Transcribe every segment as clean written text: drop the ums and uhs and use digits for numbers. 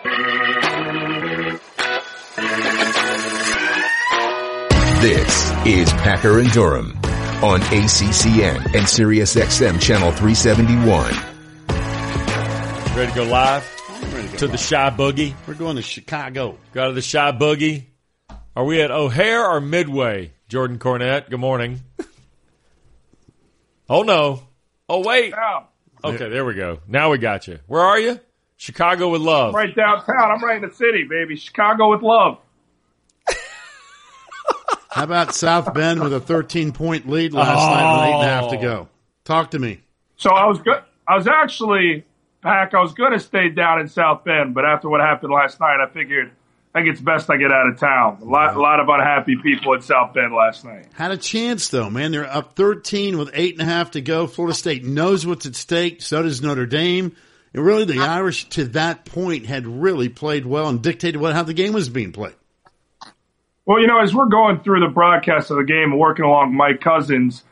This is Packer and Durham on ACCN and SiriusXM Channel 371. Ready to go live? Ready to go to live. The Shy Boogie? We're going to Chicago. Got to the Shy Boogie. Are we at O'Hare or Midway? Jordan Cornette, good morning. Oh, no. Oh, wait. Okay, there we go. Now we got you. Where are you? Chicago with love. Right downtown. I'm right in the city, baby. Chicago with love. How about South Bend with a 13-point lead last night with 8.5 to go? Talk to me. So I was good. I was actually, Pack, I was going to stay down in South Bend, but after what happened last night, I figured I think it's best I get out of town. A lot of unhappy people in South Bend last night. Had a chance, though, man. They're up 13 with 8.5 to go. Florida State knows what's at stake. So does Notre Dame. And really, the Irish, to that point, had really played well and dictated how the game was being played. Well, as we're going through the broadcast of the game and working along Mike Cousins,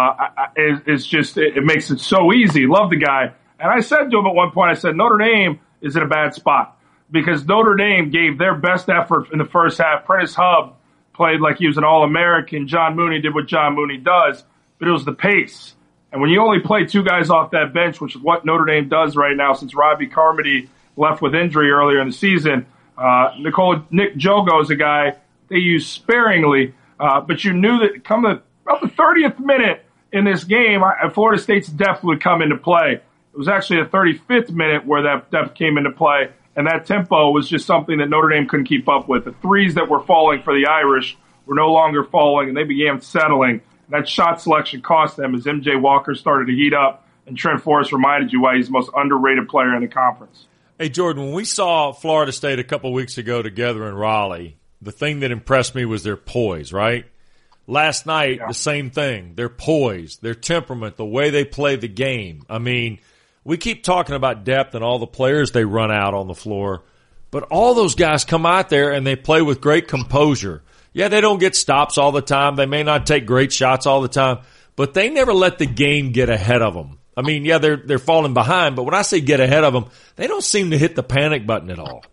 it makes it so easy. Love the guy. And I said to him at one point, I said, Notre Dame is in a bad spot because Notre Dame gave their best effort in the first half. Prentice Hub played like he was an All-American. John Mooney did what John Mooney does, but it was the pace. And when you only play two guys off that bench, which is what Notre Dame does right now since Robbie Carmody left with injury earlier in the season, Nick Jogo is a guy they use sparingly, but you knew that come about the 30th minute in this game, Florida State's depth would come into play. It was actually the 35th minute where that depth came into play, and that tempo was just something that Notre Dame couldn't keep up with. The threes that were falling for the Irish were no longer falling, and they began settling. That shot selection cost them as MJ Walker started to heat up, and Trent Forrest reminded you why he's the most underrated player in the conference. Hey, Jordan, when we saw Florida State a couple weeks ago together in Raleigh, the thing that impressed me was their poise, right? Last night, The same thing. Their poise, their temperament, the way they play the game. I mean, we keep talking about depth and all the players they run out on the floor, but all those guys come out there and they play with great composure. Yeah, they don't get stops all the time. They may not take great shots all the time, but they never let the game get ahead of them. I mean, yeah, they're falling behind, but when I say get ahead of them, they don't seem to hit the panic button at all.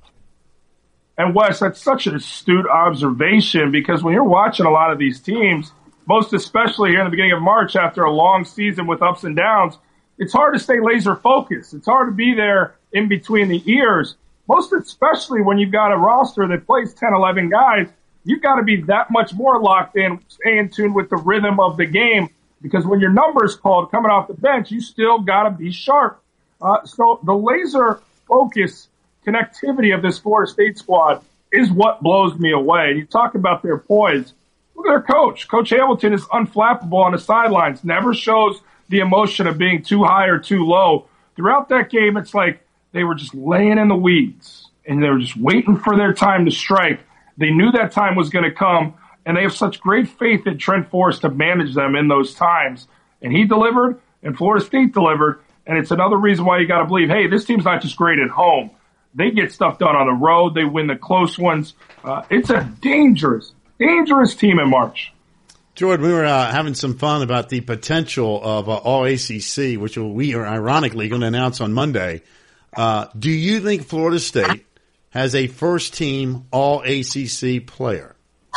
And Wes, that's such an astute observation because when you're watching a lot of these teams, most especially here in the beginning of March after a long season with ups and downs, it's hard to stay laser focused. It's hard to be there in between the ears, most especially when you've got a roster that plays 10, 11 guys. You've got to be that much more locked in, stay in tune with the rhythm of the game because when your number's called coming off the bench, you still got to be sharp. So the laser focus connectivity of this Florida State squad is what blows me away. And you talk about their poise. Look at their coach. Coach Hamilton is unflappable on the sidelines, never shows the emotion of being too high or too low. Throughout that game, it's like they were just laying in the weeds, and they were just waiting for their time to strike. They knew that time was going to come, and they have such great faith in Trent Forrest to manage them in those times. And he delivered, and Florida State delivered, and it's another reason why you got to believe, hey, this team's not just great at home. They get stuff done on the road. They win the close ones. It's a dangerous team in March. Jordan, we were having some fun about the potential of All ACC, which we are ironically going to announce on Monday. Do you think Florida State has a first-team All ACC player?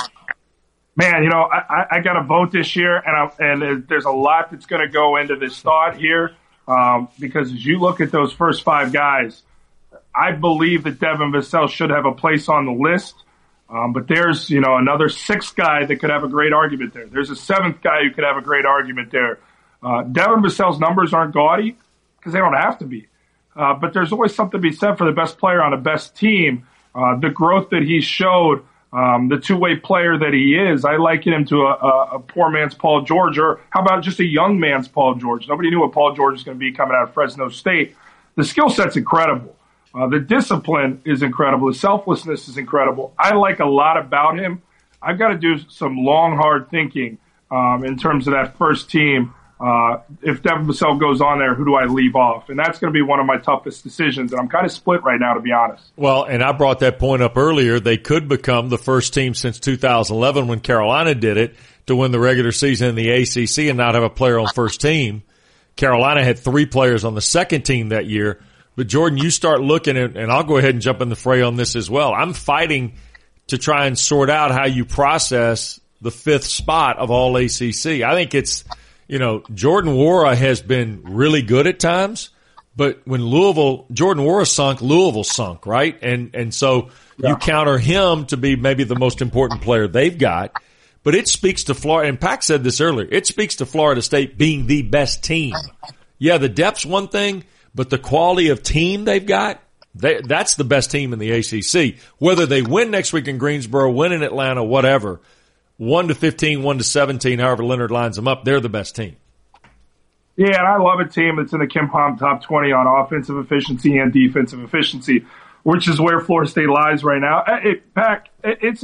Man, I got to vote this year, and there's a lot that's going to go into this thought here because as you look at those first five guys, I believe that Devin Vassell should have a place on the list. But there's, another sixth guy that could have a great argument there. There's a seventh guy who could have a great argument there. Devin Vassell's numbers aren't gaudy because they don't have to be. But there's always something to be said for the best player on the best team. The growth that he showed, the two-way player that he is, I liken him to a poor man's Paul George, or how about just a young man's Paul George? Nobody knew what Paul George was going to be coming out of Fresno State. The skill set's incredible. The discipline is incredible. The selflessness is incredible. I like a lot about him. I've got to do some long, hard thinking in terms of that first team. If Devin Vassell goes on there, who do I leave off? And that's going to be one of my toughest decisions. And I'm kind of split right now, to be honest. Well, and I brought that point up earlier. They could become the first team since 2011 when Carolina did it to win the regular season in the ACC and not have a player on first team. Carolina had 3 players on the second team that year. But Jordan, you start looking at, and I'll go ahead and jump in the fray on this as well. I'm fighting to try and sort out how you process the 5th spot of all ACC. I think it's, Jordan Nwora has been really good at times, but when Jordan Nwora sunk, Louisville sunk, right? And so you counter him to be maybe the most important player they've got. But it speaks to Florida, and Pac said this earlier, it speaks to Florida State being the best team. Yeah, the depth's one thing, but the quality of team they've got, that's the best team in the ACC. Whether they win next week in Greensboro, win in Atlanta, whatever, 1-15, 1-17, however Leonard lines them up, they're the best team. Yeah, and I love a team that's in the KenPom top 20 on offensive efficiency and defensive efficiency, which is where Florida State lies right now. It's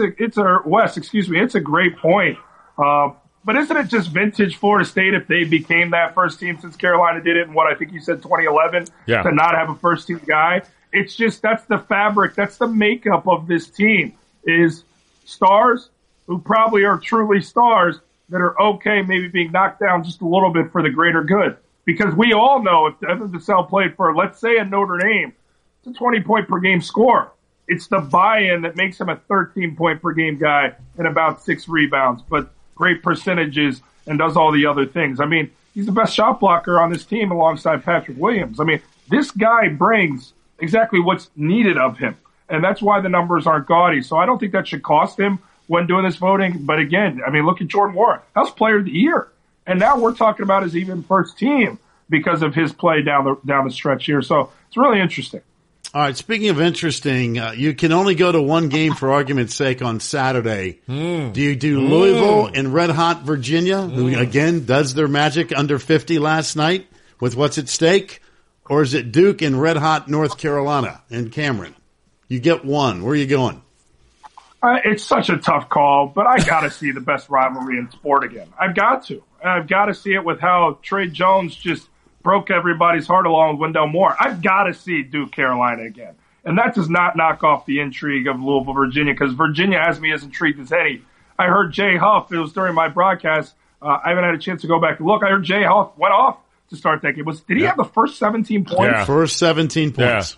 a great point. But isn't it just vintage Florida State if they became that first team since Carolina did it in what I think you said 2011 to not have a first team guy? It's just that's the fabric, that's the makeup of this team is stars who probably are truly stars that are okay maybe being knocked down just a little bit for the greater good. Because we all know if Evan Vassell played for, let's say, a Notre Dame, it's a 20-point per game score. It's the buy-in that makes him a 13-point per game guy and about 6 rebounds, but great percentages and does all the other things. I mean, he's the best shot blocker on this team alongside Patrick Williams. I mean, this guy brings exactly what's needed of him, and that's why the numbers aren't gaudy. So I don't think that should cost him when doing this voting. But again, I mean, look at Jordan Nwora. That was Player of the Year. And now we're talking about his even first team because of his play down the stretch here. So it's really interesting. All right, speaking of interesting, you can only go to one game for argument's sake on Saturday. Do you do Louisville and Red Hot Virginia, who, again, does their magic under 50 last night with what's at stake? Or is it Duke and Red Hot North Carolina and Cameron? You get one. Where are you going? It's such a tough call, but I got to see the best rivalry in sport again. I've got to. I've got to see it with how Trey Jones just broke everybody's heart along with Wendell Moore. I've got to see Duke Carolina again. And that does not knock off the intrigue of Louisville, Virginia, because Virginia has me as intrigued as any. I heard Jay Huff. It was during my broadcast. I haven't had a chance to go back and look. I heard Jay Huff went off to start that game. Did he have the first 17 points? Yeah. First 17 points.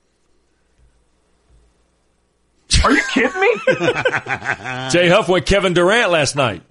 Yeah. Are you kidding me? Jay Huff went Kevin Durant last night.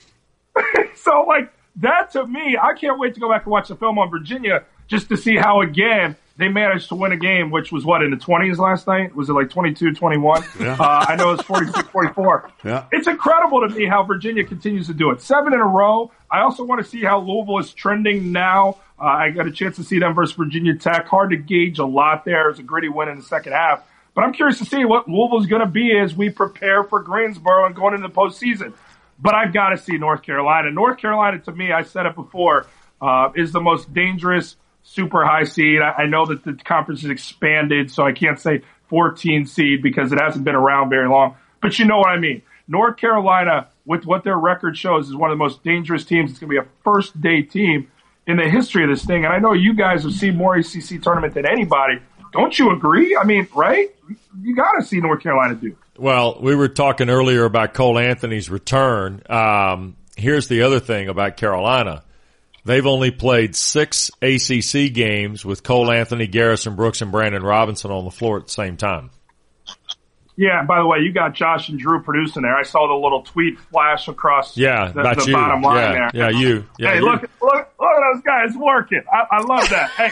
So, that to me, I can't wait to go back and watch the film on Virginia just to see how, again, they managed to win a game, which was, in the 20s last night? Was it 22-21? Yeah. I know it's 46-44. Yeah. It's incredible to me how Virginia continues to do it. 7 in a row. I also want to see how Louisville is trending now. I got a chance to see them versus Virginia Tech. Hard to gauge a lot there. It was a gritty win in the second half. But I'm curious to see what Louisville's going to be as we prepare for Greensboro and going into the postseason. But I've got to see North Carolina. North Carolina, to me, I said it before, is the most dangerous super high seed. I know that the conference is expanded, so I can't say 14 seed because it hasn't been around very long. But you know what I mean. North Carolina, with what their record shows, is one of the most dangerous teams. It's going to be a first-day team in the history of this thing. And I know you guys have seen more ACC tournament than anybody. Don't you agree? I mean, right? You got to see North Carolina do. Well, we were talking earlier about Cole Anthony's return. Here's the other thing about Carolina. They've only played 6 ACC games with Cole Anthony, Garrison Brooks, and Brandon Robinson on the floor at the same time. Yeah, by the way, you got Josh and Drew producing there. I saw the little tweet flash across the bottom line there. Yeah, you. Yeah, hey, look at those guys working. I love that. Hey,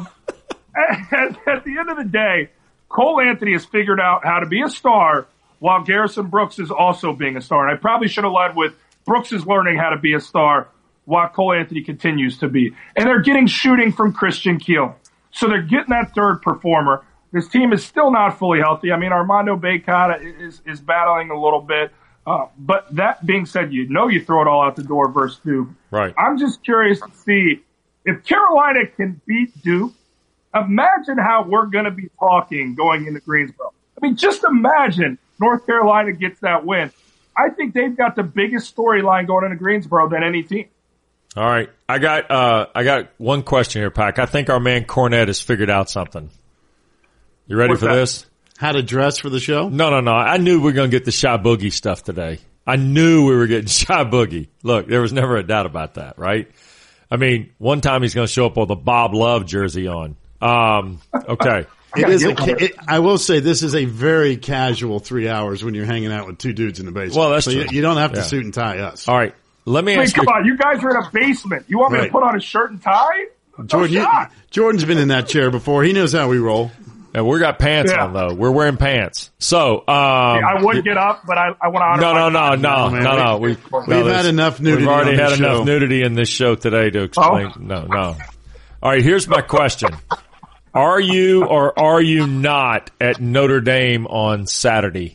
at the end of the day, Cole Anthony has figured out how to be a star while Garrison Brooks is also being a star. And I probably should have led with Brooks is learning how to be a star while Cole Anthony continues to be. And they're getting shooting from Christian Kiel. So they're getting that third performer. This team is still not fully healthy. I mean, Armando Bacot is battling a little bit. But that being said, you throw it all out the door versus Duke. Right. I'm just curious to see if Carolina can beat Duke. Imagine how we're going to be talking going into Greensboro. I mean, just imagine North Carolina gets that win. I think they've got the biggest storyline going into Greensboro than any team. All right. I got one question here, Pac. I think our man Cornette has figured out something. You ready for this? How to dress for the show? No. I knew we were going to get the Shy Boogie stuff today. I knew we were getting Shy Boogie. Look, there was never a doubt about that, right? I mean, one time he's going to show up with a Bob Love jersey on. Okay. I will say this is a very casual 3 hours when you're hanging out with two dudes in the basement. Well, that's so true. You don't have to suit and tie us. All right. Let me ask come on. You guys are in a basement. You want me to put on a shirt and tie? Jordan's been in that chair before. He knows how we roll. And we got pants on, though. We're wearing pants. So, I would get up, but I want to honor No. We've had enough nudity. We've already had show. enough nudity in this show today to explain. Oh. No. All right, here's my question. Are you or are you not at Notre Dame on Saturday?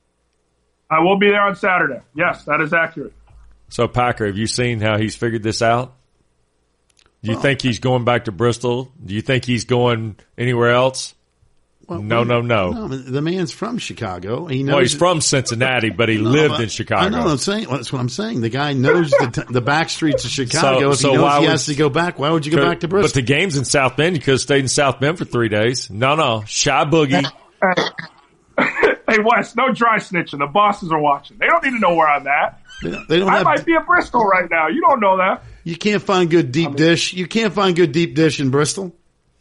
I will be there on Saturday. Yes, that is accurate. So, Packer, have you seen how he's figured this out? Do you think he's going back to Bristol? Do you think he's going anywhere else? Well, No. The man's from Chicago. He knows. Well, he's from Cincinnati, but he lived in Chicago. I know what I'm saying. That's what I'm saying. The guy knows the back streets of Chicago. If he knows he has to go back, why would you go back to Bristol? But the game's in South Bend. You could have stayed in South Bend for 3 days. No. Shy Boogie. Hey, Wes, no dry snitching. The bosses are watching. They don't need to know where I'm at. I might be in Bristol right now. You don't know that. You can't find good deep dish. You can't find good deep dish in Bristol.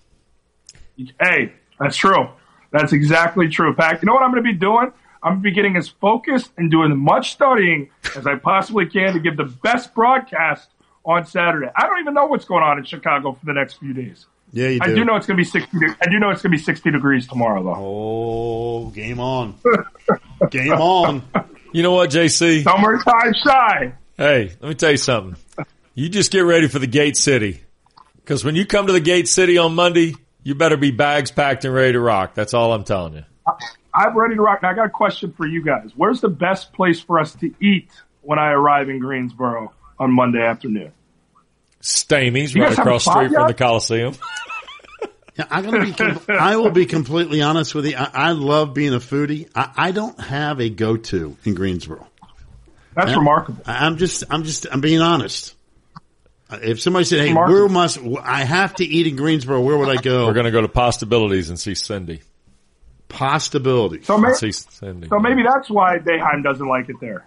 Hey, that's true. That's exactly true, Pac. You know what I'm going to be doing? I'm going to be getting as focused and doing as much studying as I possibly can to give the best broadcast on Saturday. I don't even know what's going on in Chicago for the next few days. Yeah, you do. I do know it's going to be 60. I do know it's going to be 60 degrees tomorrow, though. Oh, game on. Game on. You know what, JC? Summertime shy. Hey, let me tell you something. You just get ready for the Gate City. Because when you come to the Gate City on Monday, you better be bags packed and ready to rock. That's all I'm telling you. I'm ready to rock. Now, I got a question for you guys. Where's the best place for us to eat when I arrive in Greensboro on Monday afternoon? Stamey's right across the street from the Coliseum. Yeah, I will be completely honest with you. I love being a foodie. I don't have a go-to in Greensboro. That's remarkable. I'm being honest. If somebody said, "Hey, I have to eat in Greensboro," where would I go? We're going to go to Possibilities and see Cindy. Possibilities. So maybe that's why Dayheim doesn't like it there.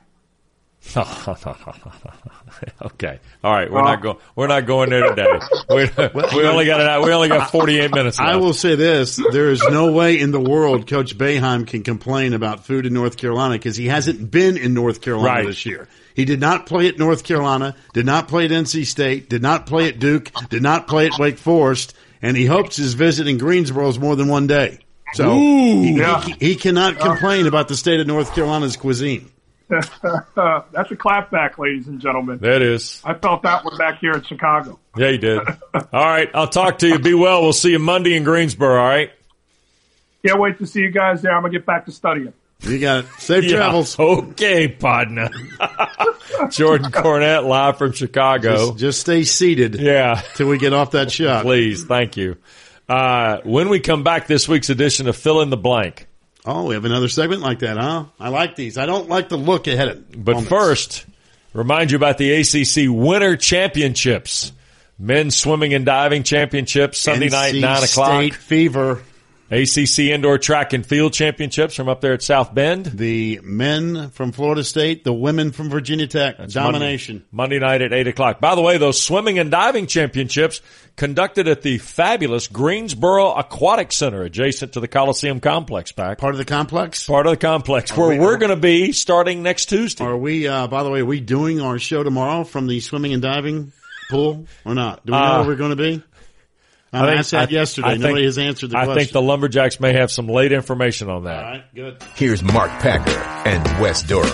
Okay. All right. We're not going there today. We only got 48 minutes left. I will say this. There is no way in the world Coach Boeheim can complain about food in North Carolina because he hasn't been in North Carolina this year. He did not play at North Carolina, did not play at NC State, did not play at Duke, did not play at Wake Forest, and he hopes his visit in Greensboro is more than one day. So he cannot complain about the state of North Carolina's cuisine. That's a clapback, ladies and gentlemen. That is. I felt that one back here in Chicago. Yeah, you did. All right. I'll talk to you. Be well. We'll see you Monday in Greensboro, all right? Can't wait to see you guys there. I'm going to get back to studying. You got it. Safe travels. Okay, partner. Jordan Cornette live from Chicago. Just stay seated. Yeah. Till we get off that shot. Please. Thank you. When we come back, this week's edition of Fill in the Blank. Oh, we have another segment like that, huh? I like these. I don't like to look ahead of But moments. First, remind you about the ACC Winter Championships. Men's Swimming and Diving Championships, Sunday night, 9 o'clock. State Fever. ACC Indoor Track and Field Championships from up there at South Bend. The men from Florida State, the women from Virginia Tech. That's domination. Monday night at 8 o'clock. By the way, those Swimming and Diving Championships conducted at the fabulous Greensboro Aquatic Center adjacent to the Coliseum Complex, Pac. Part of the complex? Part of the complex, where we're going to be starting next Tuesday. Are we, by the way, are we doing our show tomorrow from the swimming and diving pool or not? Do we know where we're going to be? I asked that yesterday. Nobody has answered the question. I think the Lumberjacks may have some late information on that. All right, good. Here's Mark Packer and Wes Durham.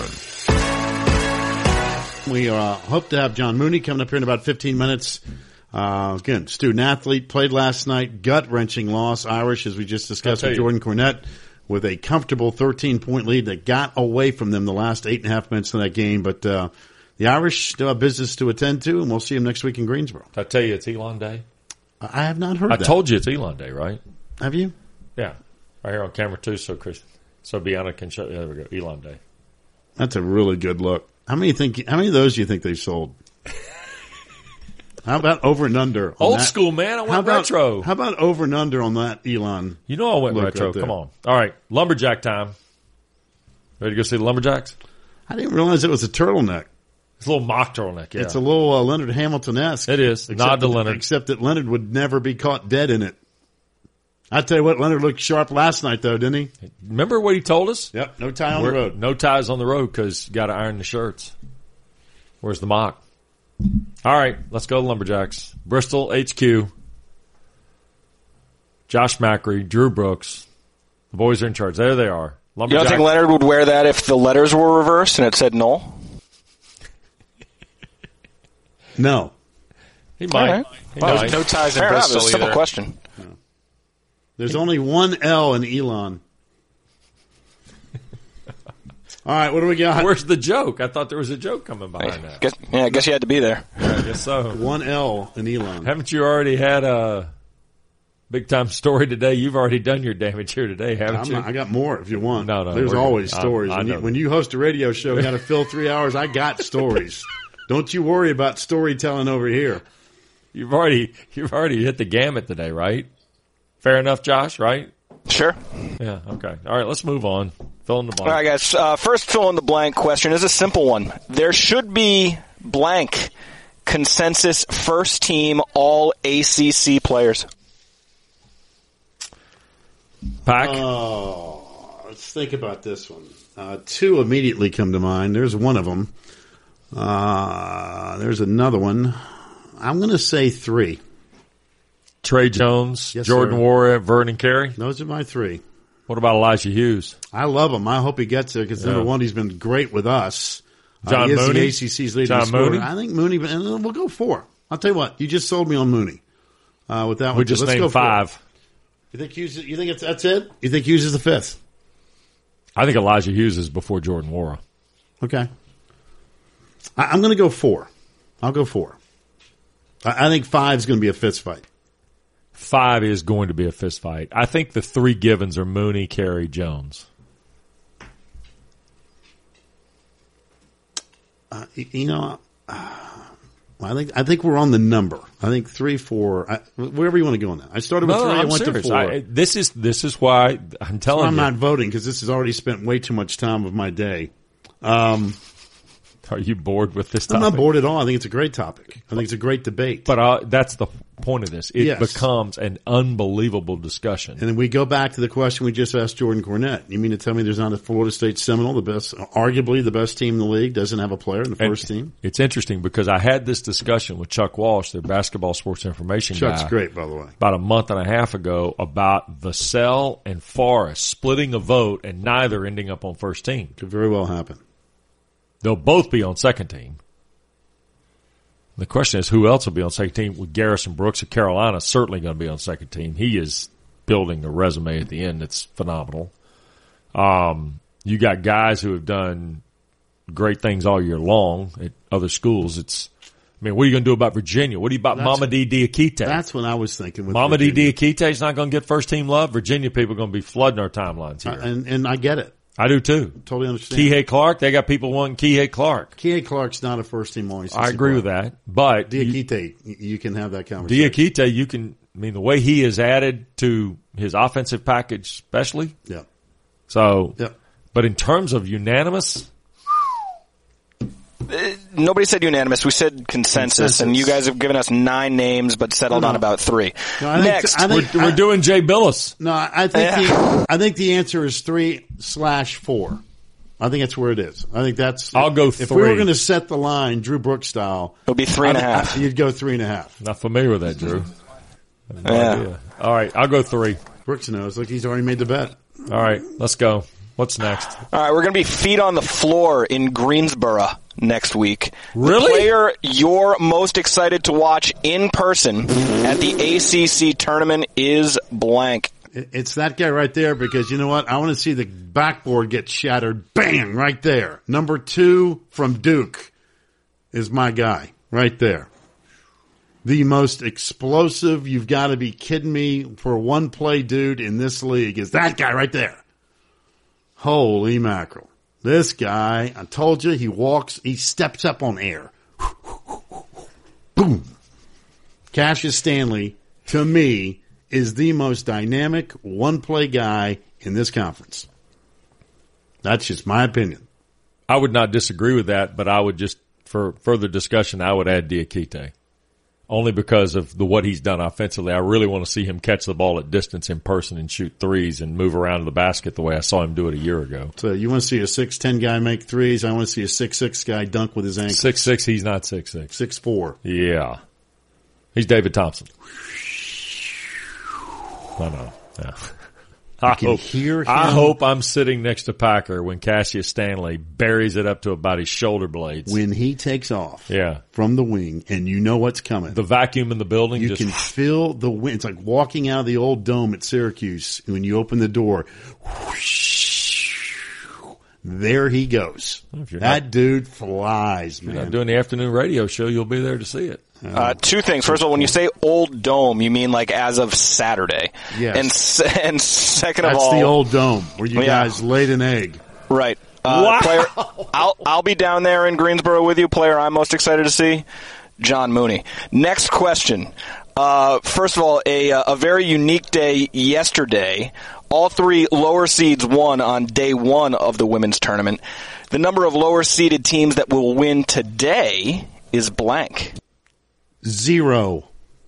We hope to have John Mooney coming up here in about 15 minutes. Again, student-athlete, played last night, gut-wrenching loss. Irish, as we just discussed with Jordan Cornette, with a comfortable 13-point lead that got away from them the last 8.5 minutes of that game. But the Irish still have business to attend to, and we'll see them next week in Greensboro. Did I tell you it's Elon Day? I have not heard that. I told you it's Elon Day, right? Have you? Yeah. Right here on camera, too, so Bianca can show you. There we go. Elon Day. That's a really good look. How many of those do you think they've sold? How about over and under? Old school, man. I went retro. How about over and under on that Elon? You know I went retro. Come on. All right. Lumberjack time. Ready to go see the Lumberjacks? I didn't realize it was a turtleneck. It's a little mock turtleneck, yeah. It's a little Leonard Hamilton-esque. It is. Nod to Leonard. Except that Leonard would never be caught dead in it. I tell you what, Leonard looked sharp last night, though, didn't he? Remember what he told us? Yep, no tie on the road. No ties on the road because you got to iron the shirts. Where's the mock? All right, let's go Lumberjacks. Bristol HQ. Josh Macri, Drew Brooks. The boys are in charge. There they are. You don't think Leonard would wear that if the letters were reversed and it said Knoll? No. He might. Right. He might. No ties in Fair enough. Bristol It's a simple either. question. There's only one L in Elon. All right, what do we got? Where's the joke? I thought there was a joke coming behind that. I guess you had to be there. I guess so. One L in Elon. Haven't you already had a big-time story today? You've already done your damage here today, haven't you? I got more if you want. No, There's we're always good. stories. I know. When you host a radio show, you got to fill 3 hours. I got stories. Don't you worry about storytelling over here. You've already hit the gamut today, right? Fair enough, Josh, right? Sure. Yeah, okay. All right, let's move on. Fill in the blank. All right, guys. First fill in the blank question is a simple one. There should be blank consensus first team all ACC players. Pack. Let's think about this one. Two immediately come to mind. There's one of them. There's another one. I'm going to say three. Trey Jones, Yes, Jordan sir. Warren, Vernon Carey. Those are my three. What about Elijah Hughes? I love him. I hope he gets there because, number Yeah. one, he's been great with us. John he is Mooney? the ACC's leading John scorer. Mooney? I think Mooney, and we'll go four. I'll tell you what. You just sold me on Mooney with that one. We just Let's go named four. five. You think Hughes? You think that's it? You think Hughes is the fifth? I think Elijah Hughes is before Jordan Warren. Okay. I'm going to go four. I'll go four. I think five is going to be a fist fight. Five is going to be a fist fight. I think the three givens are Mooney, Carey, Jones. I think we're on the number. I think 3, 4, wherever you want to go on that. I started with 3. I I'm went serious. to 4. This is why I'm telling I'm you. not voting because this has already spent way too much time of my day. Are you bored with this I'm topic? not bored at all. I think it's a great topic. I think it's a great debate. But that's the point of this. It Yes. becomes an unbelievable discussion. And then we go back to the question we just asked Jordan Cornette. You mean to tell me there's not a Florida State Seminole, arguably the best team in the league, doesn't have a player in the first team? It's interesting because I had this discussion with Chuck Walsh, their basketball sports information Chuck's guy, great, by the way. about a month and a half ago about Vassell and Forrest splitting a vote and neither ending up on first team. Could very well happen. They'll both be on second team. The question is who else will be on second team? With Garrison Brooks of Carolina certainly going to be on second team. He is building a resume at the end that's phenomenal. You got guys who have done great things all year long at other schools. What are you going to do about Virginia? What do you about Mamadi Diakite? That's what I was thinking. With Mamadi Virginia. Diakite is not going to get first team love. Virginia people are going to be flooding our timelines here. And I get it. I do too. Totally understand. Kihei Clark, they got people wanting Kihei Clark. Kihei Clark's not a first team all-ACC I agree with that. But Diakite, you can have that conversation. Diakite, the way he has added to his offensive package especially. Yeah. So, Yeah. But in terms of unanimous, Nobody said unanimous. We said consensus, and you guys have given us 9 names, but settled on about 3. No, I think- Next, we're doing Jay Billis. No, I think the answer is 3/4. I think that's where it is. I think that's. I'll go If we were 3. going to set the line, Drew Brooks style, it'll be 3.5. You'd go 3.5. Not familiar with that, Drew. Yeah. All right, I'll go 3. Brooks knows. Look, he's already made the bet. All right, let's go. What's next? All right, we're going to be feet on the floor in Greensboro next week. Really? The player you're most excited to watch in person at the ACC tournament is blank. It's that guy right there because you know what? I want to see the backboard get shattered. Bang! Right there. Number 2 from Duke is my guy right there. The most explosive, you've got to be kidding me, for a one-play dude in this league is that guy right there. Holy mackerel. This guy, I told you, he steps up on air. Boom. Cassius Stanley, to me, is the most dynamic one-play guy in this conference. That's just my opinion. I would not disagree with that, but I would just, for further discussion, I would add Diakite. only because of what he's done offensively. I really want to see him catch the ball at distance in person and shoot threes and move around to the basket the way I saw him do it a year ago. So you want to see a 6'10" guy make threes. I want to see a 6'6" guy dunk with his ankles. 6'6", he's not 6'6". 6'4". Yeah. He's David Thompson. I know. Yeah. I hope I'm sitting next to Packer when Cassius Stanley buries it up to about his shoulder blades. When he takes off from the wing and you know what's coming. The vacuum in the building. You can feel the wind. It's like walking out of the old dome at Syracuse when you open the door. There he goes. That dude flies, man. If you're not doing the afternoon radio show, you'll be there to see it. Two things. First of all, when you say old dome, you mean like as of Saturday. Yes. And second of all, that's the old dome where you guys laid an egg. Right. Wow. Player, I'll be down there in Greensboro with you. Player I'm most excited to see, John Mooney. Next question. First of all, a very unique day yesterday. All three lower seeds won on day one of the women's tournament. The number of lower seeded teams that will win today is blank. 0.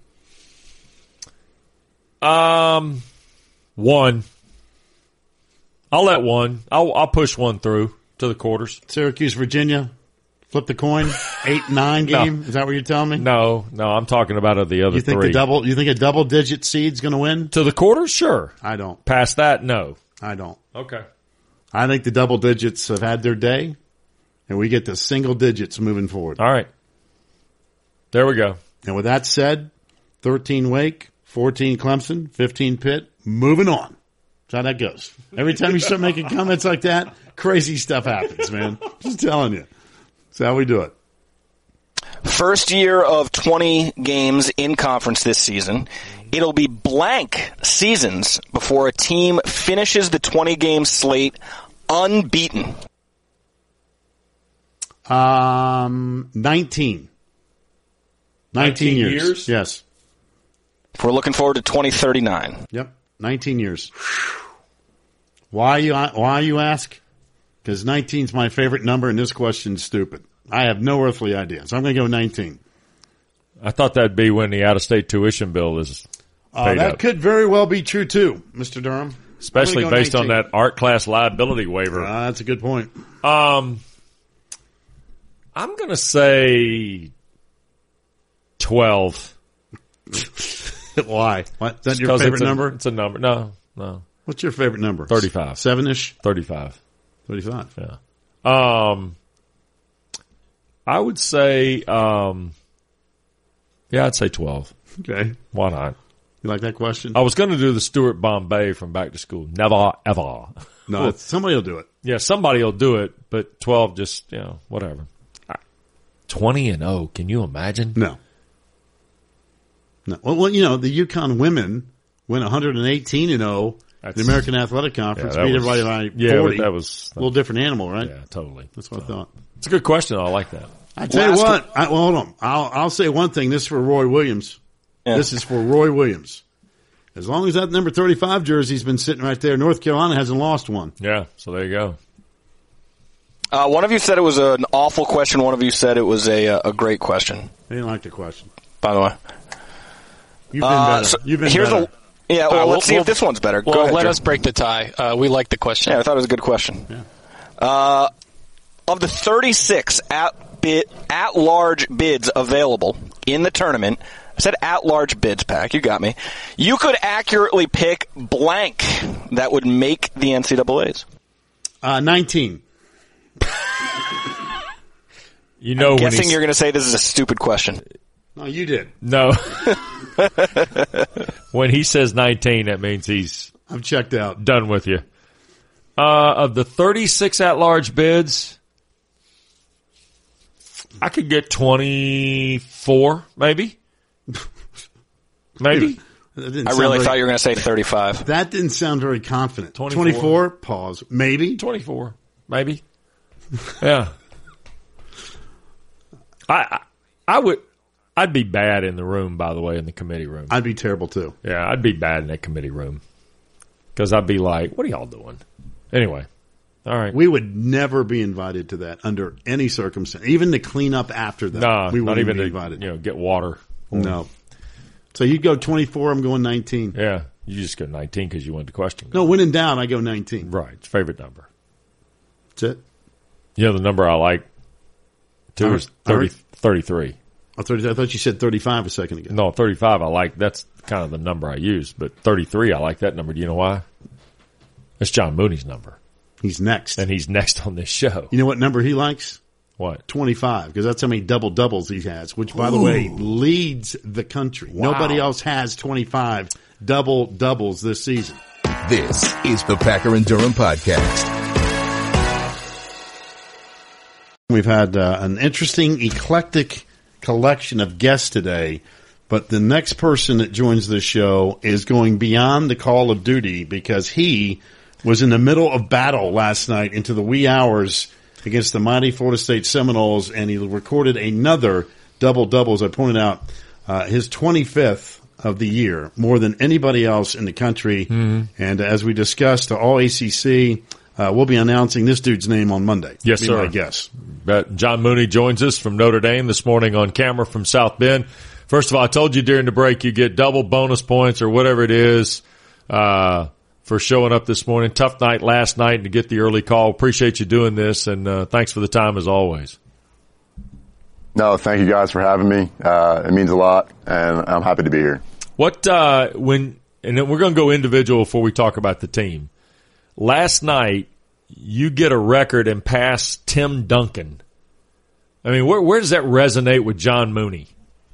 1. I'll let 1. I'll push 1 through to the quarters. Syracuse, Virginia. Flip the coin. 8-9 game. Is that what you're telling me? No, I'm talking about the other three. You think a double-digit seed's going to win? To the quarters? Sure. I don't. Past that? No. I don't. Okay. I think the double digits have had their day, and we get the single digits moving forward. All right. There we go. And with that said, 13 Wake, 14 Clemson, 15 Pitt, moving on. That's how that goes. Every time you start making comments like that, crazy stuff happens, man. Just telling you. That's how we do it. First year of 20 games in conference this season. It'll be blank seasons before a team finishes the 20-game slate unbeaten. 19. 19 years. Yes. We're looking forward to 2039. Yep. 19 years. Why you ask? Because 19 is my favorite number, and this question's stupid. I have no earthly idea, so I'm going to go 19. I thought that'd be when the out-of-state tuition bill is paid that up. could very well be true, too, Mr. Durham. Especially based 19. On that art class liability waiver. That's a good point. I'm going to say 12. Why? What? Is that your favorite number? It's a number. No. What's your favorite number? 35. 7-ish? 35. 35. Yeah. I would say, I'd say 12. Okay. Why not? You like that question? I was going to do the Stuart Bombay from Back to School. Never, ever. No, somebody will do it. Yeah, somebody will do it, but 12 just, whatever. 20-0, can you imagine? No. Well, the UConn women went 118-0. The American Athletic Conference beat everybody by 40. That was a little different animal, right? Yeah, totally. That's what I thought. It's a good question. I like that. I tell you what. Hold on. I'll say one thing. This is for Roy Williams. Yeah. This is for Roy Williams. As long as that number 35 jersey's been sitting right there, North Carolina hasn't lost one. Yeah. So there you go. One of you said it was an awful question. One of you said it was a great question. I didn't like the question. By the way, you've been better. You've been better. Let's see if this one's better. Well, Go ahead, let Drew. us break the tie. We like the question. Yeah, I thought it was a good question. Yeah. Of the 36 at-large bids available in the tournament, I said at-large bids, Pack. You got me. You could accurately pick blank that would make the NCAAs. 19. I'm guessing you're going to say this is a stupid question. No, you did. No. When he says 19, that means I'm checked out. Done with you. Of the 36 at-large bids, I could get 24, maybe. Maybe. I really thought you were going to say 35. That didn't sound very confident. 24, pause. Maybe. 24, maybe. Yeah. I'd be bad in the room, by the way, in the committee room. I'd be terrible, too. Yeah, I'd be bad in that committee room. Because I'd be like, what are y'all doing? Anyway, all right. We would never be invited to that under any circumstance. Even to clean up after that. No, we not wouldn't even be to invited. Get water. No. So you go 24, I'm going 19. Yeah, you just go 19 because you went to question. No, when in doubt, I go 19. Right, favorite number. That's it. Yeah, the number I like too is 33. I thought you said 35 a second ago. No, 35 I like. That's kind of the number I use. But 33, I like that number. Do you know why? That's John Mooney's number. He's next. And he's next on this show. You know what number he likes? What? 25, because that's how many double-doubles he has, which, by the way, leads the country. Wow. Nobody else has 25 double-doubles this season. This is the Packer and Durham Podcast. We've had an interesting, eclectic collection of guests today, but the next person that joins the show is going beyond the call of duty because he was in the middle of battle last night into the wee hours against the mighty Florida State Seminoles, and he recorded another double-double, as I pointed out, his 25th of the year, more than anybody else in the country. Mm-hmm. And as we discussed, the All-ACC, we'll be announcing this dude's name on Monday. Yes, sir. My guess. John Mooney joins us from Notre Dame this morning on camera from South Bend. First of all, I told you during the break you get double bonus points or whatever it is for showing up this morning. Tough night last night to get the early call. Appreciate you doing this, and thanks for the time as always. No, thank you guys for having me. It means a lot, and I'm happy to be here. What and then we're going to go individual before we talk about the team. Last night, you get a record and pass Tim Duncan. I mean, where does that resonate with John Mooney?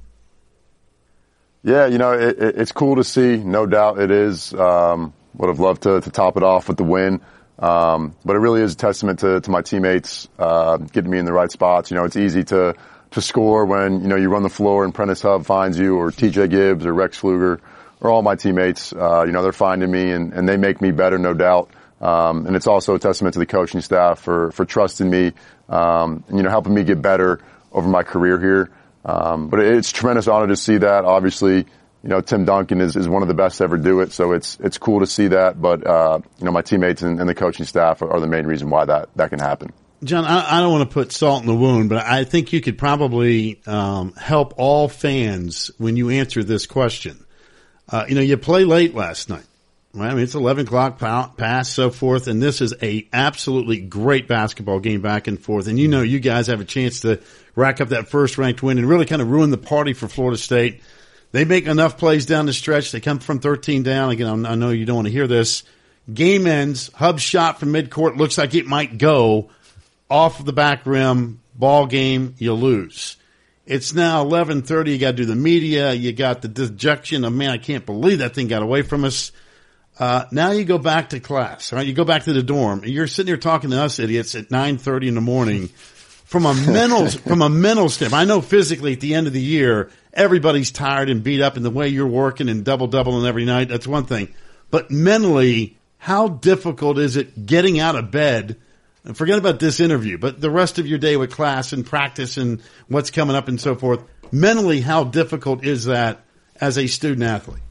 Yeah, it's cool to see. No doubt it is. Would have loved to top it off with the win. But it really is a testament to my teammates getting me in the right spots. It's easy to score when, you run the floor and Prentice Hub finds you, or TJ Gibbs or Rex Pfluger, or all my teammates. They're finding me and they make me better, no doubt. And it's also a testament to the coaching staff for trusting me, and, helping me get better over my career here. But it's a tremendous honor to see that. Obviously, Tim Duncan is one of the best to ever do it. So it's cool to see that. But, my teammates and the coaching staff are the main reason why that can happen. John, I don't want to put salt in the wound, but I think you could probably, help all fans when you answer this question. You play late last night. Right? I mean, it's 11 o'clock past, so forth, and this is a absolutely great basketball game back and forth. And you guys have a chance to rack up that first-ranked win and really kind of ruin the party for Florida State. They make enough plays down the stretch. They come from 13 down. Again, I know you don't want to hear this. Game ends. Hub shot from midcourt. Looks like it might go off of the back rim. Ball game. You lose. It's now 11:30. You got to do the media. You got the dejection of, man, I can't believe that thing got away from us. Now you go back to class, right? You go back to the dorm. And you're sitting here talking to us idiots at 9:30 in the morning. From a mental standpoint, I know physically at the end of the year, everybody's tired and beat up, and the way you're working and double-doubling every night, that's one thing. But mentally, how difficult is it getting out of bed? And forget about this interview, but the rest of your day with class and practice and what's coming up and so forth. Mentally, how difficult is that as a student athlete?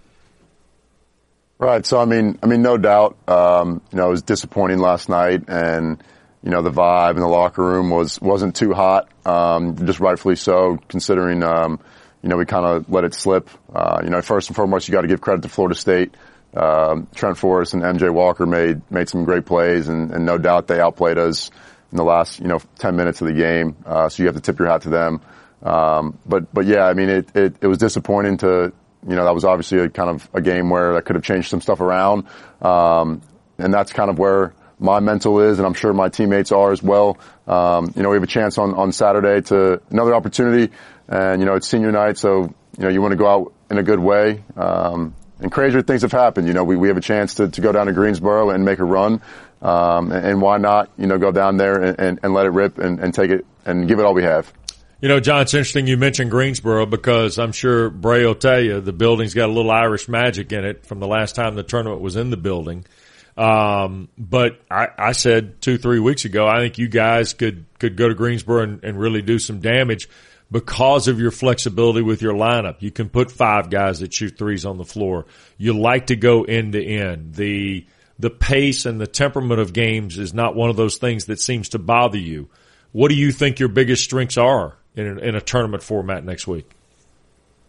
Right. So, I mean, no doubt, it was disappointing last night, and, the vibe in the locker room wasn't too hot, just rightfully so, considering, we kind of let it slip. First and foremost, you got to give credit to Florida State. Trent Forrest and MJ Walker made some great plays, and no doubt they outplayed us in the last, 10 minutes of the game. So you have to tip your hat to them. But yeah, I mean, it was disappointing to, that was obviously a kind of a game where that could have changed some stuff around. And that's kind of where my mental is, and I'm sure my teammates are as well. We have a chance on Saturday to another opportunity, and, it's senior night, so, you want to go out in a good way. And crazier things have happened. We have a chance to go down to Greensboro and make a run. And why not, go down there and let it rip and take it and give it all we have. John, it's interesting you mentioned Greensboro because I'm sure Bray will tell you the building's got a little Irish magic in it from the last time the tournament was in the building. But I said 2-3 weeks ago, I think you guys could go to Greensboro and really do some damage because of your flexibility with your lineup. You can put 5 guys that shoot threes on the floor. You like to go end to end. The pace and the temperament of games is not one of those things that seems to bother you. What do you think your biggest strengths are in a tournament format next week?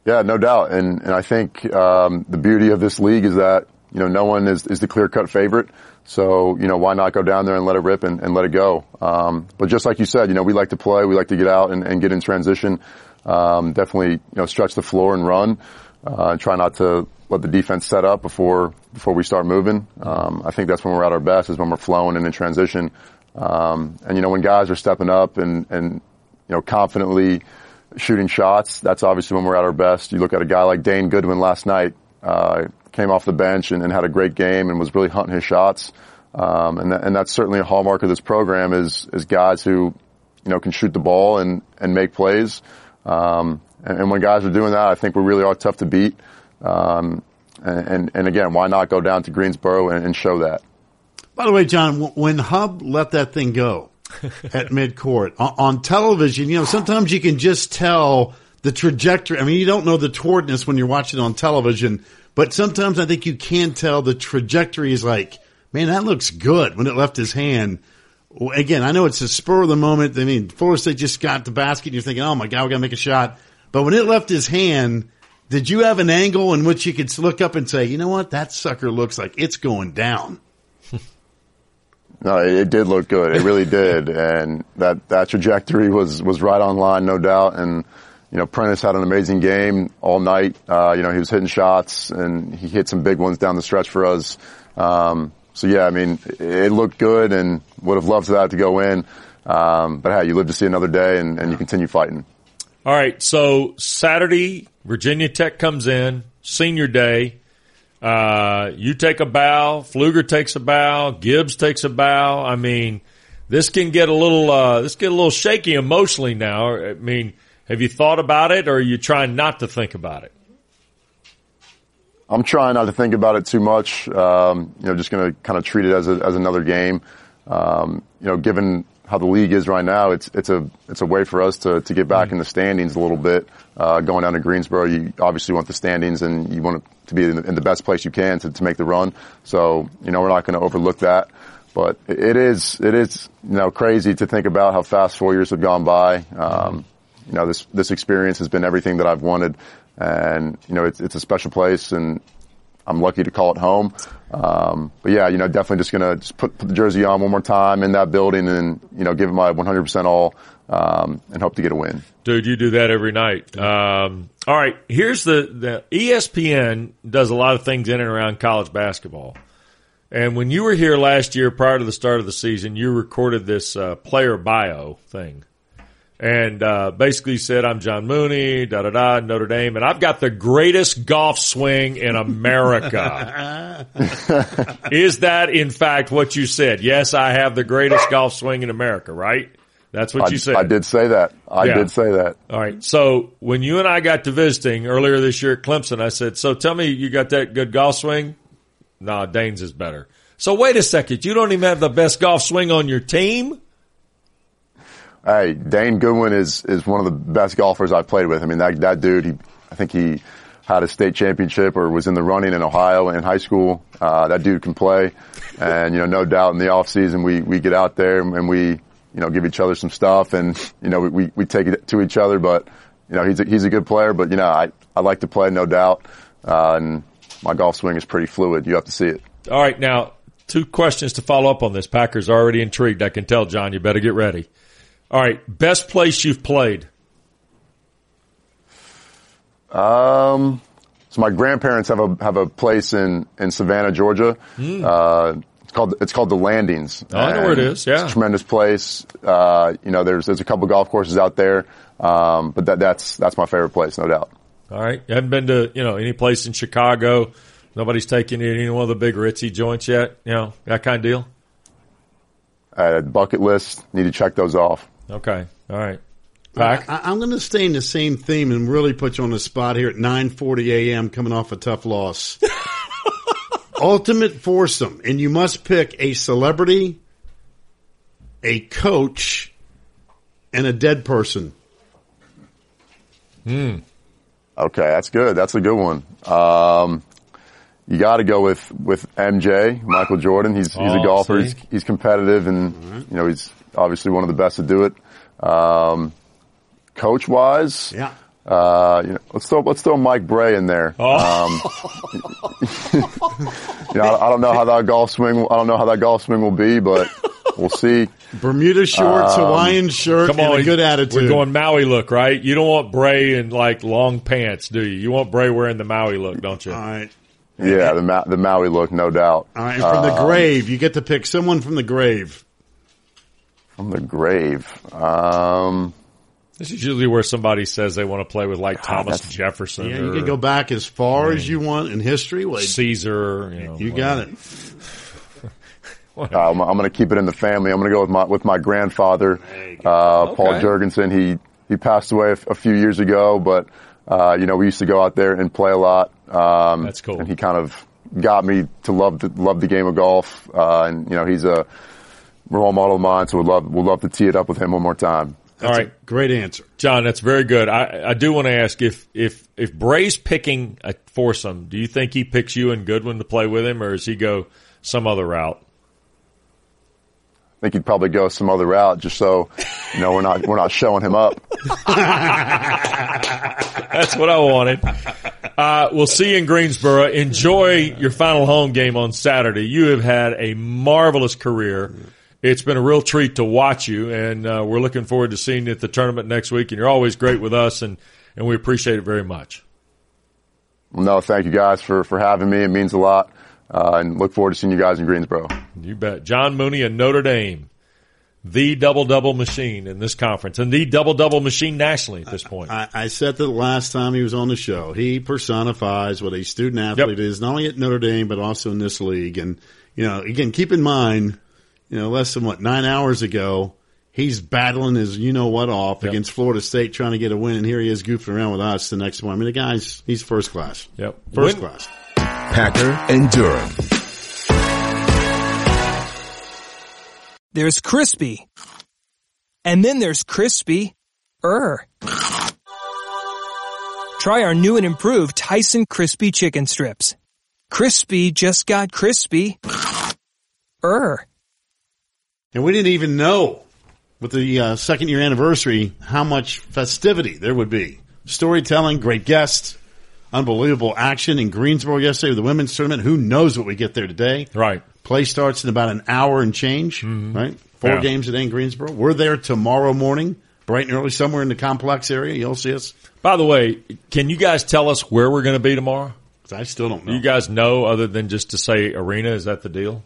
Yeah, no doubt. And I think the beauty of this league is that, no one is the clear-cut favorite. So, why not go down there and let it rip and let it go? But just like you said, we like to play. We like to get out and get in transition. Definitely, stretch the floor and run. Try not to let the defense set up before we start moving. I think that's when we're at our best, is when we're flowing and in transition. And when guys are stepping up and confidently shooting shots, that's obviously when we're at our best. You look at a guy like Dane Goodwin last night, came off the bench and had a great game and was really hunting his shots. And that's certainly a hallmark of this program is guys who, can shoot the ball and make plays. And when guys are doing that, I think we really are tough to beat. And again, why not go down to Greensboro and show that? By the way, John, when Hub let that thing go at midcourt on television, sometimes you can just tell the trajectory. I mean, you don't know the towardness when you're watching on television, but sometimes I think you can tell the trajectory is like, man, that looks good when it left his hand. Again, I know it's a spur of the moment. I mean, Florida State just got the basket and you're thinking, oh my God, we got to make a shot. But when it left his hand, did you have an angle in which you could look up and say, you know what, that sucker looks like it's going down? No, it did look good. It really did. And that trajectory was right on line, no doubt. And, Prentice had an amazing game all night. He was hitting shots and he hit some big ones down the stretch for us. So yeah, I mean, it looked good and would have loved that to go in. But hey, you live to see another day and you continue fighting. All right. So Saturday, Virginia Tech comes in, senior day. You take a bow, Pfluger takes a bow, Gibbs takes a bow. I mean, this can get a little shaky emotionally now. I mean, have you thought about it, or are you trying not to think about it? I'm trying not to think about it too much. Just going to kind of treat it as another game. Given how the league is right now, it's a way for us to get back in the standings a little bit. Going down to Greensboro, you obviously want the standings and you want to be in the best place you can to make the run. So, we're not going to overlook that. But it is crazy to think about how fast 4 years have gone by. This experience has been everything that I've wanted. And, it's a special place and I'm lucky to call it home. But yeah, definitely just going to put the jersey on one more time in that building and, give it my 100% all, and hope to get a win. Dude, you do that every night. All right. Here's the ESPN does a lot of things in and around college basketball. And when you were here last year, prior to the start of the season, you recorded this, player bio thing. And basically said, I'm John Mooney, Notre Dame, and I've got the greatest golf swing in America. Is that, in fact, what you said? Yes, I have the greatest golf swing in America, right? That's what you said. I did say that. I did say that. All right. So when you and I got to visiting earlier this year at Clemson, I said, so tell me you got that good golf swing? No, Dane's is better. So wait a second. You don't even have the best golf swing on your team? Hey, Dane Goodwin is one of the best golfers I've played with. I mean, that dude, I think he had a state championship or was in the running in Ohio in high school. That dude can play. And, no doubt in the off season, we get out there and we, give each other some stuff and, we take it to each other. But, he's a good player, but, I like to play, no doubt. And my golf swing is pretty fluid. You have to see it. All right. Now, 2 questions to follow up on this. Packers are already intrigued. I can tell, John, you better get ready. All right, best place you've played? So my grandparents have a place in Savannah, Georgia. It's called the Landings. Oh, I know where it is. Yeah, it's a tremendous place. There's a couple golf courses out there, but that's my favorite place, no doubt. All right, you haven't been to any place in Chicago? Nobody's taken you to any one of the big ritzy joints yet? That kind of deal. Bucket list. Need to check those off. Okay. All right. Pack? I'm going to stay in the same theme and really put you on the spot here at 9:40 a.m. coming off a tough loss. Ultimate foursome, and you must pick a celebrity, a coach, and a dead person. Okay, that's good. That's a good one. You got to go with MJ, Michael Jordan. He's a golfer. He's competitive, and he's obviously one of the best to do it. Coach wise, let's throw Mike Bray in there. Oh. I don't know how that golf swing will be, but we'll see. Bermuda shorts, Hawaiian shirt, Come on, and a good attitude. We're going Maui look, right? You don't want Bray in like long pants, do you? You want Bray wearing the Maui look, don't you? All right. Yeah, the Maui look, no doubt. All right, and from the grave, you get to pick someone from the grave. From the grave. This is usually where somebody says they want to play with like Thomas Jefferson. Yeah, you can go back as far as you want in history. Caesar. You got it. I'm going to keep it in the family. I'm going to go with my grandfather, Paul Jurgensen. He passed away a few years ago, but we used to go out there and play a lot. That's cool. And he kind of got me to love the game of golf. And he's a role model of mine, so we'd love to tee it up with him one more time. All right, great answer, John. That's very good. I do want to ask if Bray's picking a foursome, do you think he picks you and Goodwin to play with him, or does he go some other route? I think he'd probably go some other route, just so we're not showing him up. That's what I wanted. We'll see you in Greensboro. Enjoy your final home game on Saturday. You have had a marvelous career. It's been a real treat to watch you, and we're looking forward to seeing you at the tournament next week. And you're always great with us, and we appreciate it very much. No, thank you guys for having me. It means a lot. And look forward to seeing you guys in Greensboro. You bet. John Mooney and Notre Dame, the double-double machine in this conference, and the double-double machine nationally at this point. I said that the last time he was on the show. He personifies what a student-athlete is, not only at Notre Dame, but also in this league. And, again, keep in mind, less than 9 hours ago, he's battling his off against Florida State trying to get a win, and here he is goofing around with us the next one. I mean, the he's first class. Yep. First class. Packer and Durham. There's crispy. And then there's crispy-er. Try our new and improved Tyson Crispy Chicken Strips. Crispy just got crispy-er. And we didn't even know with the second-year anniversary how much festivity there would be. Storytelling, great guests, unbelievable action in Greensboro yesterday with the women's tournament. Who knows what we get there today? Right. Play starts in about an hour and change, right? 4 games today in Greensboro. We're there tomorrow morning, bright and early, somewhere in the complex area. You'll see us. By the way, can you guys tell us where we're going to be tomorrow? I still don't know. You guys know other than just to say arena? Is that the deal?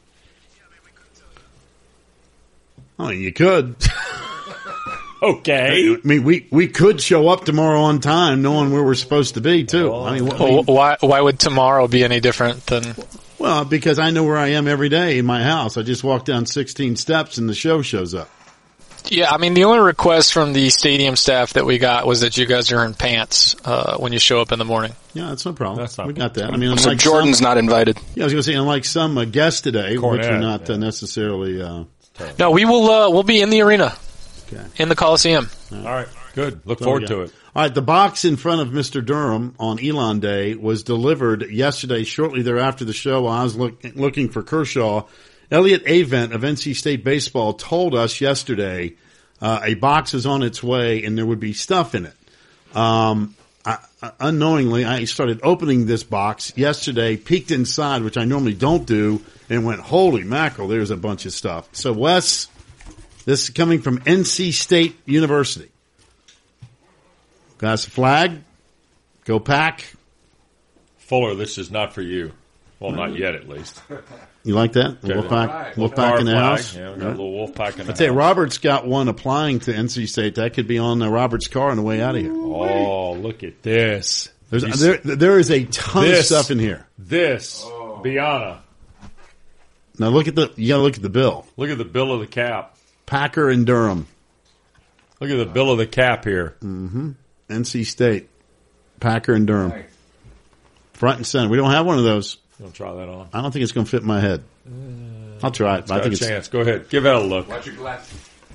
I mean, you could. Okay. I mean, we could show up tomorrow on time knowing where we're supposed to be, too. Why would tomorrow be any different than... Well, because I know where I am every day in my house. I just walk down 16 steps and the show shows up. Yeah, I mean, the only request from the stadium staff that we got was that you guys are in pants when you show up in the morning. Yeah, that's no problem. We got that. I mean, so Jordan's not invited. Yeah, I was going to say, unlike some guests today, which are not necessarily... No, we'll be in the arena. Okay. In the Coliseum. All right, good. Look forward to it. All right, the box in front of Mr. Durham on Elon Day was delivered yesterday, shortly thereafter the show. While I was looking for Kershaw, Elliot Avent of NC State Baseball told us yesterday a box is on its way and there would be stuff in it. Unknowingly, I started opening this box yesterday, peeked inside, which I normally don't do, and went, holy mackerel, there's a bunch of stuff. So, Wes, this is coming from NC State University. Got us a flag. Go Pack. Fuller, this is not for you. Well, not yet, at least. You like that? Okay. Wolfpack in the house? Yeah, we got a little Wolfpack in the house. I tell you, Robert's got one applying to NC State. That could be on Robert's car on the way out of here. Oh, look at this. There is a ton of stuff in here. Biana. Now you got to look at the bill. Look at the bill of the cap. Packer and Durham. Look at the bill of the cap here. Mm-hmm. NC State. Packer and Durham. Nice. Front and center. We don't have one of those. You want to try that on? I don't think it's going to fit in my head. I'll try it. I think it's a chance. Go ahead. Give that a look. Watch your glasses.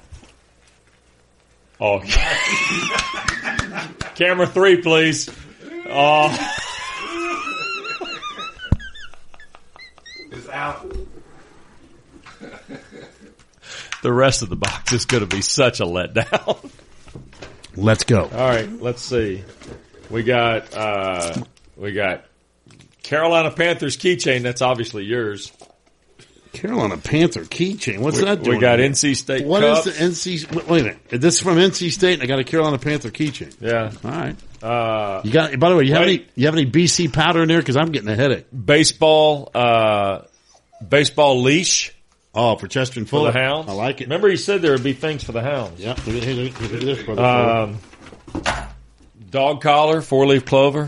Oh. Camera 3, please. Oh. It's out. The rest of the box is going to be such a letdown. Let's go. All right, let's see. We got Carolina Panthers keychain. That's obviously yours. Carolina Panther keychain. What's that doing? We got NC State What cups. is the NC? Wait a minute. This is from NC State, and I got a Carolina Panther keychain. Yeah. All right. You got. By the way, you have any BC powder in there? Because I'm getting a headache. Baseball leash. Oh, for Chester and For Fuller. the Hounds. I like it. Remember, he said there would be things for the Hounds. Yeah. Look at this, brother. Dog collar, 4-leaf clover.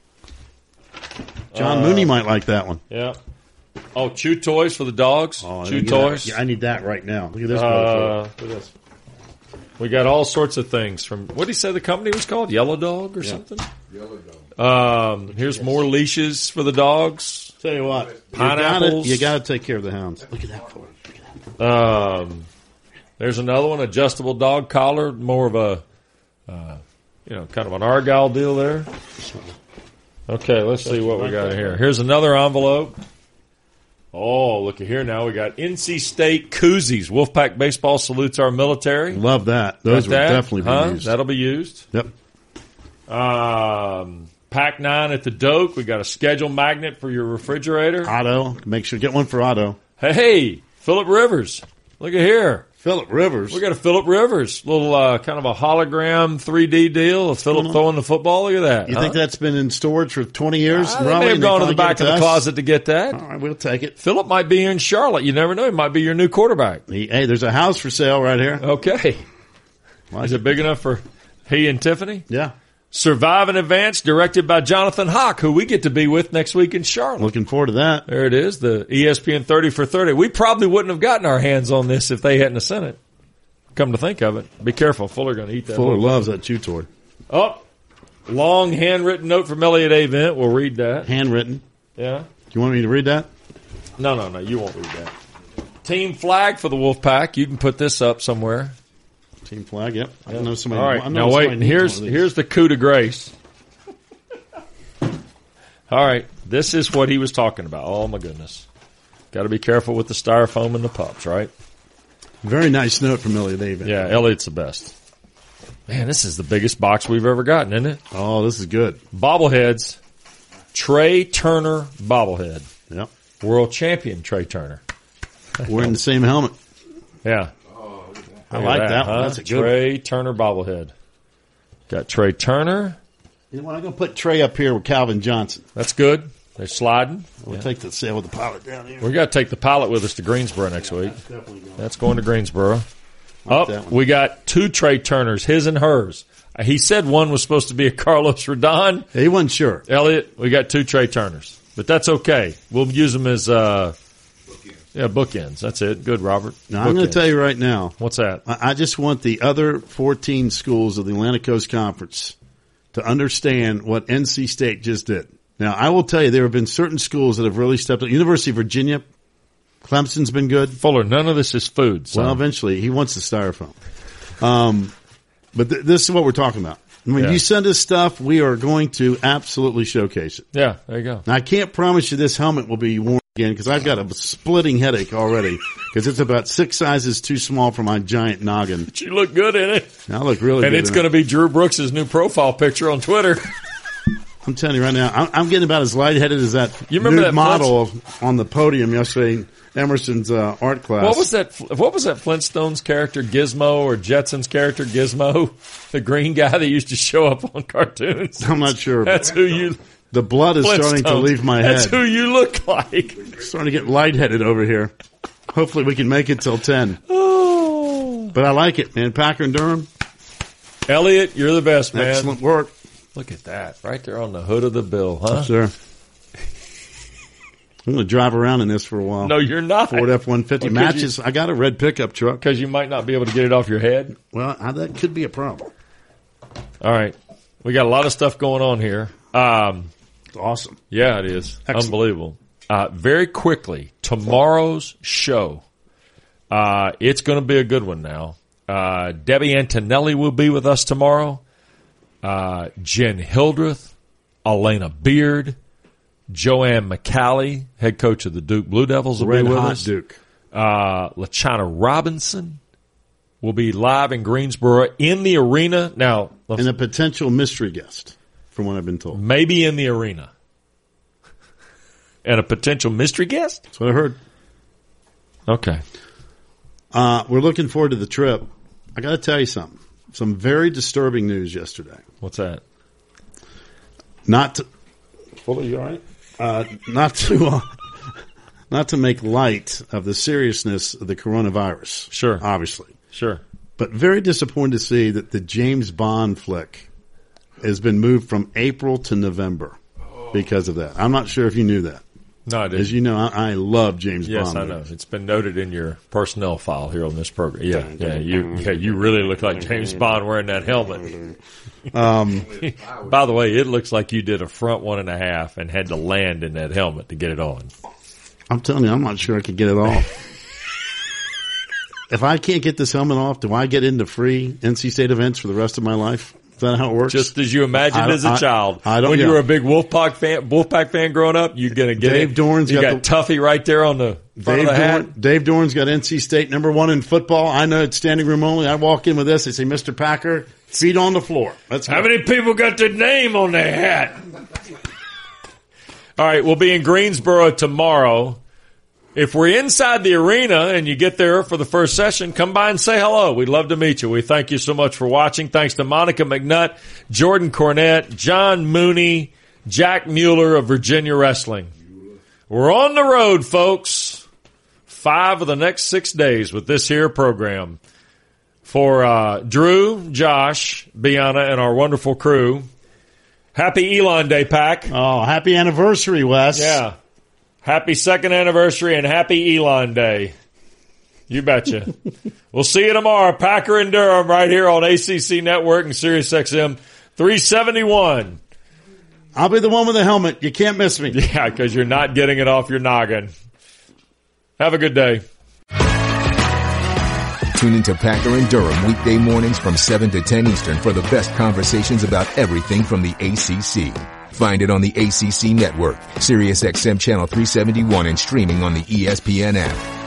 John Mooney might like that one. Yeah. Oh, chew toys for the dogs. Chew toys. Yeah, I need that right now. Look at this. Look at this. We got all sorts of things from, what did he say the company was called? Yellow Dog or something? Yellow Dog. Here's more leashes for the dogs. Tell you what. Pineapples. You got to take care of the Hounds. Look at that. Look at that. There's another one, adjustable dog collar, more of a, kind of an Argyle deal there. Okay, let's see what we got here. Here's another envelope. Oh, look at here now. We got NC State koozies. Wolfpack Baseball salutes our military. Love that. Those would definitely be used. That'll be used. Yep. Pac-9 at the Doak. We got a schedule magnet for your refrigerator. Otto. Make sure get one for Otto. Hey, Phillip Rivers. Look at here. Phillip Rivers. We got a Phillip Rivers. Little kind of a hologram 3D deal of Phillip throwing the football. Look at that. You think that's been in storage for 20 years? They may have gone to the back of the closet to get that. All right, we'll take it. Phillip might be here in Charlotte. You never know. He might be your new quarterback. Hey, there's a house for sale right here. Okay. Is it big enough for he and Tiffany? Yeah. Survive and Advance, directed by Jonathan Hawk, who we get to be with next week in Charlotte. Looking forward to that. There it is, the ESPN 30 for 30. We probably wouldn't have gotten our hands on this if they hadn't have sent it. Come to think of it. Be careful. Fuller going to eat that. Fuller loves that chew toy. Oh, long handwritten note from Elliot Avent. We'll read that. Handwritten. Yeah. You want me to read that? No. You won't read that. Team flag for the Wolfpack. You can put this up somewhere. Team flag, yep. I know somebody. All right. Now wait. Here's the coup de grace. All right. This is what he was talking about. Oh my goodness. Got to be careful with the styrofoam and the pups, right? Very nice note from Elliot Avent. Yeah, Elliot's the best. Man, this is the biggest box we've ever gotten, isn't it? Oh, this is good. Bobbleheads. Trey Turner bobblehead. Yep. World champion Trey Turner. Wearing the same helmet. Yeah. I like that one. That's a good Trey Turner bobblehead. Got Trey Turner. You know what? I'm going to put Trey up here with Calvin Johnson. That's good. They're sliding. We'll take the sail with the pilot down here. We got to take the pilot with us to Greensboro next week. That's going to Greensboro. We got two Trey Turners, his and hers. He said one was supposed to be a Carlos Rodon. He wasn't sure. Elliot, we got two Trey Turners. But that's okay. We'll use them as bookends. That's it. Good, Robert. Now, I'm going to tell you right now. What's that? I just want the other 14 schools of the Atlantic Coast Conference to understand what NC State just did. Now, I will tell you, there have been certain schools that have really stepped up. University of Virginia, Clemson's been good. Fuller, none of this is food. So. Well, eventually, he wants the styrofoam. But this is what we're talking about. When you send us stuff, we are going to absolutely showcase it. Yeah, there you go. Now, I can't promise you this helmet will be worn again because I've got a splitting headache already because it's about 6 sizes too small for my giant noggin. But you look good in it. I look really good. And it's going to be Drew Brooks' new profile picture on Twitter. I'm telling you right now, I'm getting about as lightheaded as that nude that model on the podium yesterday in Emerson's art class. What was that Flintstones character Gizmo or Jetsons character Gizmo? The green guy that used to show up on cartoons. I'm not sure. That's who you. The blood is starting to leave my head. That's who you look like. Starting to get lightheaded over here. Hopefully we can make it till 10. Oh. But I like it, man. Packer and Durham. Elliot, you're the best, man. Excellent work. Look at that. Right there on the hood of the bill, huh? Sure. I'm going to drive around in this for a while. No, you're not. Ford F-150 matches. I got a red pickup truck. Because you might not be able to get it off your head? Well, that could be a problem. All right. We got a lot of stuff going on here. It's awesome. Yeah, it is. Excellent. Unbelievable. Very quickly, tomorrow's show. It's going to be a good one now. Debbie Antonelli will be with us tomorrow. Jen Hildreth, Elena Beard, Joanne McCallie, head coach of the Duke Blue Devils, will be with us. Duke. LaChana Robinson will be live in Greensboro in the arena. Now, and a potential mystery guest from what I've been told. Maybe in the arena. And a potential mystery guest? That's what I heard. Okay. We're looking forward to the trip. I got to tell you something. Some very disturbing news yesterday. What's that? Fuller, you all right? Not to make light of the seriousness of the coronavirus. Sure. Obviously. Sure. But very disappointed to see that the James Bond flick has been moved from April to November because of that. I'm not sure if you knew that. No, I didn't. As you know, I love James Bond. Yes, I know. It's been noted in your personnel file here on this program. You really look like James Bond wearing that helmet. By the way, it looks like you did a front 1.5 and had to land in that helmet to get it on. I'm telling you, I'm not sure I could get it off. If I can't get this helmet off, do I get into free NC State events for the rest of my life? Is that how it works? Just as you imagined as a child. When you were a big Wolfpack fan growing up, you're going to get Dave it. Dorn's you got Tuffy right there on the front of the hat. Dave Dorn's got NC State #1 in football. I know it's standing room only. I walk in with this. They say, Mr. Packer, feet on the floor. Let's go. How many people got their name on their hat? All right, we'll be in Greensboro tomorrow. If we're inside the arena and you get there for the first session, come by and say hello. We'd love to meet you. We thank you so much for watching. Thanks to Monica McNutt, Jordan Cornette, John Mooney, Jack Mueller of Virginia Wrestling. We're on the road, folks. 5 of the next 6 days with this here program. For Drew, Josh, Biana, and our wonderful crew, happy Elon Day, Pack. Oh, happy anniversary, Wes. Yeah. Happy 2nd anniversary and happy Elon Day. You betcha. We'll see you tomorrow. Packer and Durham right here on ACC Network and Sirius XM 371. I'll be the one with the helmet. You can't miss me. Yeah, because you're not getting it off your noggin. Have a good day. Tune into Packer and Durham weekday mornings from 7 to 10 Eastern for the best conversations about everything from the ACC. Find it on the ACC Network, Sirius XM Channel 371, and streaming on the ESPN app.